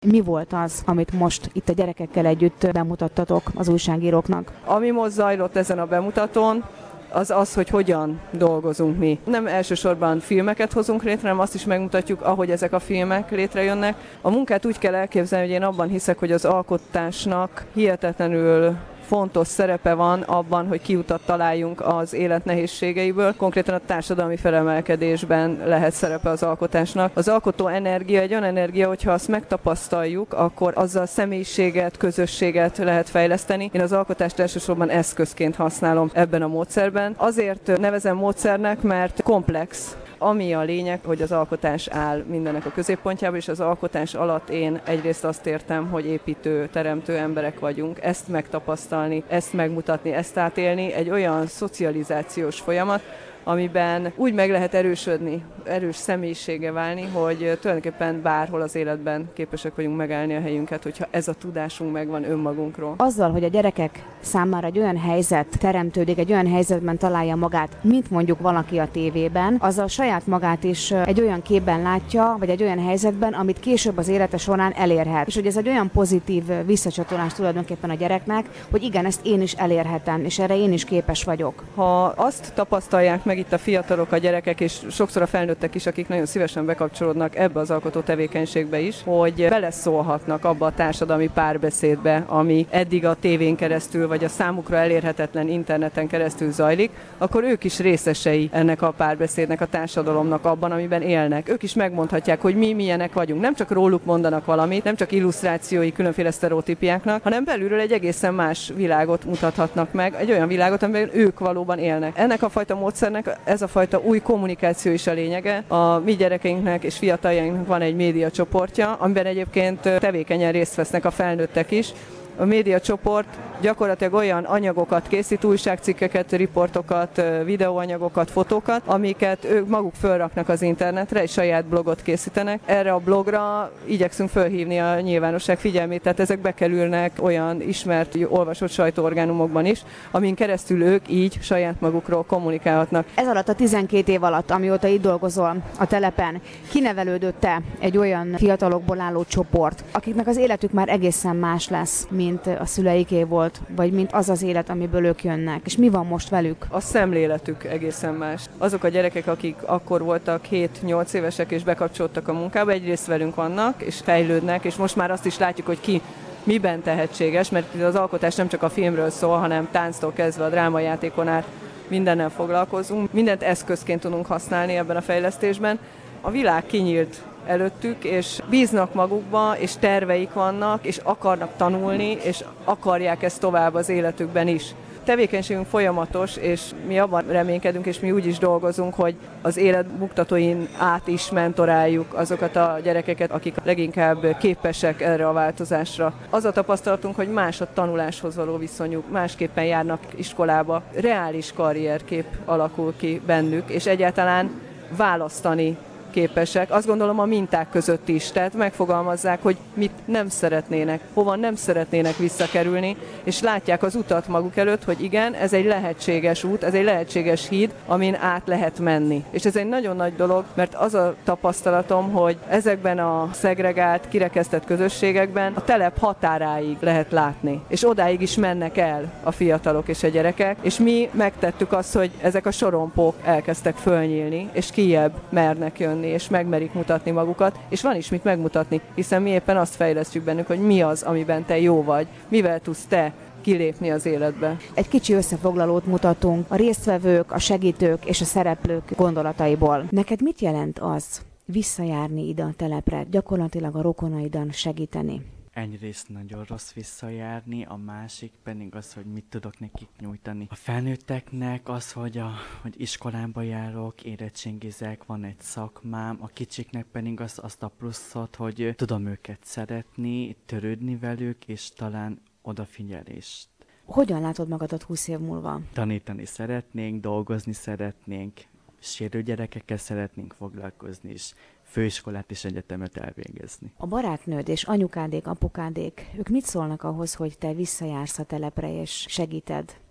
Mi volt az, amit most itt a gyerekekkel együtt bemutattatok az újságíróknak? Ami most zajlott ezen a bemutatón, az, hogy hogyan dolgozunk mi. Nem elsősorban filmeket hozunk létre, hanem azt is megmutatjuk, ahogy ezek a filmek létrejönnek. A munkát úgy kell elképzelni, hogy én abban hiszek, hogy az alkotásnak hihetetlenül fontos szerepe van abban, hogy kiutat találjunk az élet nehézségeiből. Konkrétan a társadalmi felemelkedésben lehet szerepe az alkotásnak. Az alkotó energia egy olyan energia, hogyha azt megtapasztaljuk, akkor azzal személyiséget, közösséget lehet fejleszteni. Én az alkotást elsősorban eszközként használom ebben a módszerben. Azért nevezem módszernek, mert komplex. Ami a lényeg, hogy az alkotás áll mindennek a középpontjában, és az alkotás alatt én egyrészt azt értem, hogy építő, teremtő emberek vagyunk. Ezt megtapasztalni, ezt megmutatni, ezt átélni, egy olyan szocializációs folyamat, amiben úgy meg lehet erősödni, erős személyisége válni, hogy tulajdonképpen bárhol az életben képesek vagyunk megállni a helyünket, hogyha ez a tudásunk megvan önmagunkról. Azzal, hogy a gyerekek számára egy olyan helyzet teremtődik, egy olyan helyzetben találja magát, mint mondjuk valaki a tévében, azzal saját magát is egy olyan képben látja, vagy egy olyan helyzetben, amit később az élete során elérhet. És hogy ez egy olyan pozitív visszacsatolás tulajdonképpen a gyereknek, hogy igen, ezt én is elérhetem, és erre én is képes vagyok. Ha azt tapasztalják meg itt a fiatalok, a gyerekek, és sokszor a felnőttek is, akik nagyon szívesen bekapcsolódnak ebbe az alkotó tevékenységbe is, hogy beleszólhatnak abba a társadalmi párbeszédbe, ami eddig a tévén keresztül, vagy a számukra elérhetetlen interneten keresztül zajlik, akkor ők is részesei ennek a párbeszédnek, a társadalomnak abban, amiben élnek. Ők is megmondhatják, hogy mi milyenek vagyunk. Nem csak róluk mondanak valamit, nem csak illusztrációi különféle sztereotípiáknak, hanem belülről egy egészen más világot mutathatnak meg, egy olyan világot, amiben ők valóban élnek. Ennek a fajta módszernek ez a fajta új kommunikáció is a lényege. A mi gyerekeinknek és fiataljainknak van egy média csoportja, amiben egyébként tevékenyen részt vesznek a felnőttek is. A médiacsoport gyakorlatilag olyan anyagokat készít, újságcikkeket, riportokat, videóanyagokat, fotókat, amiket ők maguk fölraknak az internetre, egy saját blogot készítenek. Erre a blogra igyekszünk fölhívni a nyilvánosság figyelmét, tehát ezek bekerülnek olyan ismert, olvasott sajtóorgánumokban is, amin keresztül ők így saját magukról kommunikálhatnak. Ez alatt a 12 év alatt, amióta itt dolgozol a telepen, kinevelődött-e egy olyan fiatalokból álló csoport, akiknek az életük már egészen más lesz, mint a szüleiké volt, vagy mint az az élet, amiből ők jönnek. És mi van most velük? A szemléletük egészen más. Azok a gyerekek, akik akkor voltak 7-8 évesek és bekapcsolódtak a munkába, egyrészt velünk vannak, és fejlődnek, és most már azt is látjuk, hogy ki miben tehetséges, mert az alkotás nem csak a filmről szól, hanem tánctól kezdve a drámajátékon át mindennel foglalkozunk. Mindent eszközként tudunk használni ebben a fejlesztésben. A világ kinyílt előttük, és bíznak magukba, és terveik vannak, és akarnak tanulni, és akarják ezt tovább az életükben is. Tevékenységünk folyamatos, és mi abban reménykedünk, és mi úgy is dolgozunk, hogy az élet buktatóin át is mentoráljuk azokat a gyerekeket, akik leginkább képesek erre a változásra. Az a tapasztalatunk, hogy más a tanuláshoz való viszonyuk, másképpen járnak iskolába, reális karrierkép alakul ki bennük, és egyáltalán választani képesek. Azt gondolom a minták között is, tehát megfogalmazzák, hogy mit nem szeretnének, hova nem szeretnének visszakerülni, és látják az utat maguk előtt, hogy igen, ez egy lehetséges út, ez egy lehetséges híd, amin át lehet menni. És ez egy nagyon nagy dolog, mert az a tapasztalatom, hogy ezekben a szegregált, kirekesztett közösségekben a telep határáig lehet látni, és odáig is mennek el a fiatalok és a gyerekek, és mi megtettük azt, hogy ezek a sorompók elkezdtek fölnyílni, és kijebb mernek jönni, és megmerik mutatni magukat, és van is mit megmutatni, hiszen mi éppen azt fejlesztjük bennük, hogy mi az, amiben te jó vagy, mivel tudsz te kilépni az életbe. Egy kicsi összefoglalót mutatunk a résztvevők, a segítők és a szereplők gondolataiból. Neked mit jelent az visszajárni ide a telepre, gyakorlatilag a rokonaidon segíteni? Egyrészt nagyon rossz visszajárni, a másik pedig az, hogy mit tudok nekik nyújtani. A felnőtteknek az, hogy iskolába járok, érettségizek, van egy szakmám, a kicsiknek pedig azt a pluszot, hogy tudom őket szeretni, törődni velük, és talán odafigyelést. Hogyan látod magadat 20 év múlva? Tanítani szeretnénk, dolgozni szeretnénk, sérő gyerekekkel szeretnénk foglalkozni is. Főiskolát és egyetemet elvégezni. A barátnőd és anyukádék, apukádék, ők mit szólnak ahhoz, hogy te visszajársz a telepre és segíted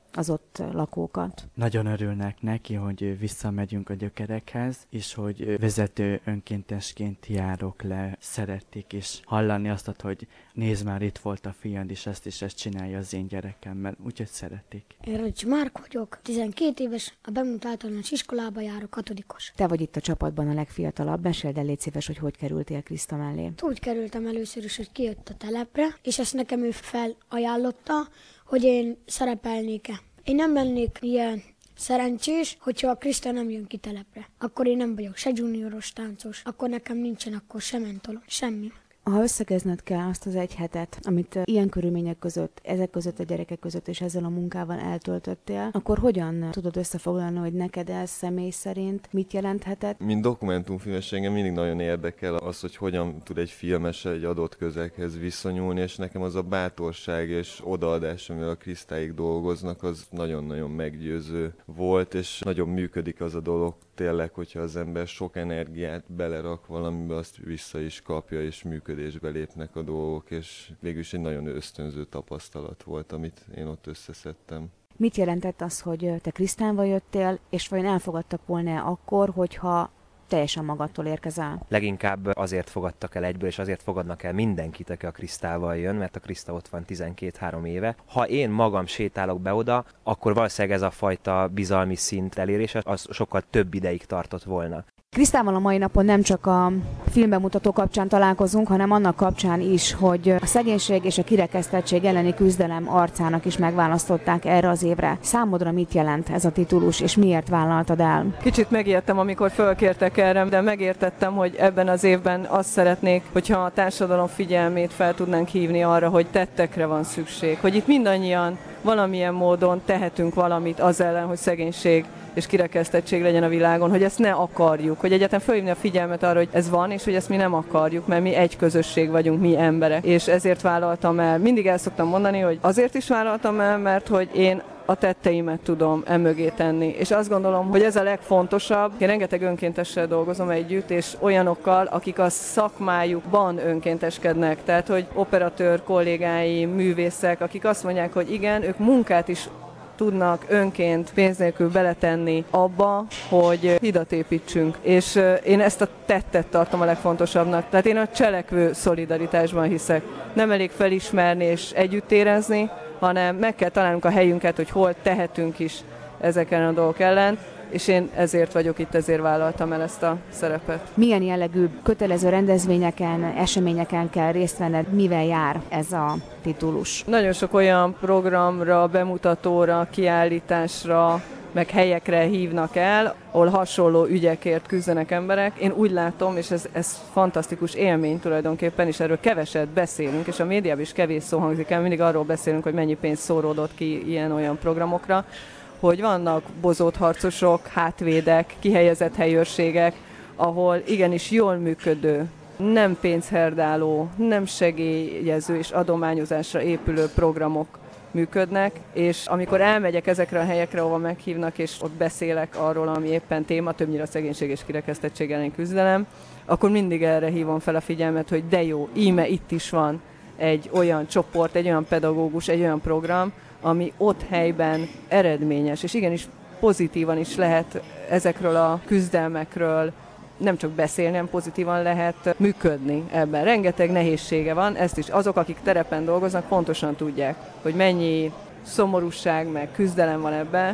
az ott lakókat? Nagyon örülnek neki, hogy visszamegyünk a gyökerekhez, és hogy vezető önkéntesként járok le. Szerették is hallani azt, hogy nézd már, itt volt a fiad, és ezt csinálja az én gyerekemmel, úgyhogy szeretik. Én Röccs Márk vagyok, 12 éves, a Bemut általános iskolába járok, 6-os. Te vagy itt a csapatban a legfiatalabb, meséld el, légy szíves, hogy kerültél Kriszta mellé. Úgy kerültem először is, hogy kijött a telepre, és ezt nekem ő felajánlotta, hogy én szerepelnék-e. Én nem lennék ilyen szerencsés, hogyha a Kriszta nem jön ki telepre. Akkor én nem vagyok se junioros táncos, akkor nekem nincsen akkor se mentolom, semmi. Ha összegezned kell azt az egy hetet, amit ilyen körülmények között, ezek között a gyerekek között és ezzel a munkával eltöltöttél, akkor hogyan tudod összefoglalni, hogy neked ez személy szerint mit jelenthetett? Mint dokumentumfilmes engem mindig nagyon érdekel az, hogy hogyan tud egy filmes egy adott közeghez viszonyulni, és nekem az a bátorság és odaadás, amivel a Krisztáig dolgoznak, az nagyon-nagyon meggyőző volt, és nagyon működik az a dolog tényleg, hogyha az ember sok energiát belerak valamibe, azt vissza is kapja, és működésbe lépnek a dolgok, és végülis egy nagyon ösztönző tapasztalat volt, amit én ott összeszedtem. Mit jelentett az, hogy te Krisztával jöttél, és vajon elfogadtak volna akkor, hogyha teljesen magadtól érkezel? Leginkább azért fogadtak el egyből, és azért fogadnak el mindenkit, aki a Krisztával jön, mert a Kriszta ott van 12-3 éve. Ha én magam sétálok be oda, akkor valószínűleg ez a fajta bizalmi szint elérése az sokkal több ideig tartott volna. Krisztával a mai napon nem csak a filmbemutató kapcsán találkozunk, hanem annak kapcsán is, hogy a szegénység és a kirekesztettség elleni küzdelem arcának is megválasztották erre az évre. Számodra mit jelent ez a titulus, és miért vállaltad el? Kicsit megijedtem, amikor fölkértek erre, de megértettem, hogy ebben az évben azt szeretnék, hogyha a társadalom figyelmét fel tudnánk hívni arra, hogy tettekre van szükség. Hogy itt mindannyian valamilyen módon tehetünk valamit az ellen, hogy szegénység és kirekesztettség legyen a világon, hogy ezt ne akarjuk, hogy egyáltalán fölhívni a figyelmet arra, hogy ez van, és hogy ezt mi nem akarjuk, mert mi egy közösség vagyunk, mi emberek. És ezért vállaltam el. Mindig el szoktam mondani, hogy azért is vállaltam el, mert hogy én a tetteimet tudom emögé tenni. És azt gondolom, hogy ez a legfontosabb. Én rengeteg önkéntessel dolgozom együtt, és olyanokkal, akik a szakmájukban önkénteskednek. Tehát, hogy operatőr kollégáim, művészek, akik azt mondják, hogy igen, ők munkát is tudnak önként pénz nélkül beletenni abba, hogy hidat építsünk. És én ezt a tettet tartom a legfontosabbnak. Tehát én a cselekvő szolidaritásban hiszek. Nem elég felismerni és együtt érezni, hanem meg kell találnunk a helyünket, hogy hol tehetünk is ezeken a dolgok ellen, és én ezért vagyok itt, ezért vállaltam el ezt a szerepet. Milyen jellegű kötelező rendezvényeken, eseményeken kell részt venned, mivel jár ez a titulus? Nagyon sok olyan programra, bemutatóra, kiállításra, meg helyekre hívnak el, ahol hasonló ügyekért küzdenek emberek. Én úgy látom, és ez fantasztikus élmény tulajdonképpen, és erről keveset beszélünk, és a médiában is kevés szó hangzik el, mindig arról beszélünk, hogy mennyi pénz szóródott ki ilyen-olyan programokra, hogy vannak bozót harcosok, hátvédek, kihelyezett helyőrségek, ahol igenis jól működő, nem pénzherdáló, nem segélyező és adományozásra épülő programok működnek, és amikor elmegyek ezekre a helyekre, ahol meghívnak, és ott beszélek arról, ami éppen téma, többnyire a szegénység és kirekesztettség ellen küzdelem, akkor mindig erre hívom fel a figyelmet, hogy de jó, íme itt is van egy olyan csoport, egy olyan pedagógus, egy olyan program, ami ott helyben eredményes, és igenis pozitívan is lehet ezekről a küzdelmekről nem csak beszélni, hanem pozitívan lehet működni ebben. Rengeteg nehézsége van, ezt is azok, akik terepen dolgoznak, pontosan tudják, hogy mennyi szomorúság, meg küzdelem van ebben,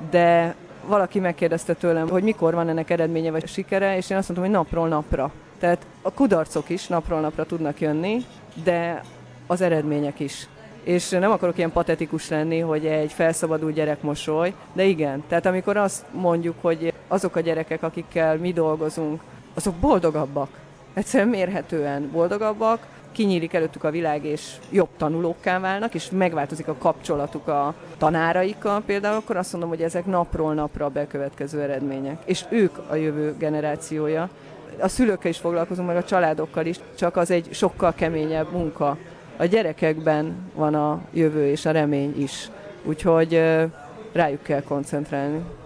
de valaki megkérdezte tőlem, hogy mikor van ennek eredménye vagy sikere, és én azt mondtam, hogy napról napra. Tehát a kudarcok is napról napra tudnak jönni, de az eredmények is. És nem akarok ilyen patetikus lenni, hogy egy felszabadult gyerek mosoly, de igen, tehát amikor azt mondjuk, hogy azok a gyerekek, akikkel mi dolgozunk, azok boldogabbak, egyszerűen mérhetően boldogabbak, kinyílik előttük a világ, és jobb tanulókká válnak, és megváltozik a kapcsolatuk a tanáraikkal például, akkor azt mondom, hogy ezek napról napra bekövetkező eredmények. És ők a jövő generációja. A szülőkkel is foglalkozunk, meg a családokkal is, csak az egy sokkal keményebb munka. A gyerekekben van a jövő és a remény is, úgyhogy rájuk kell koncentrálni.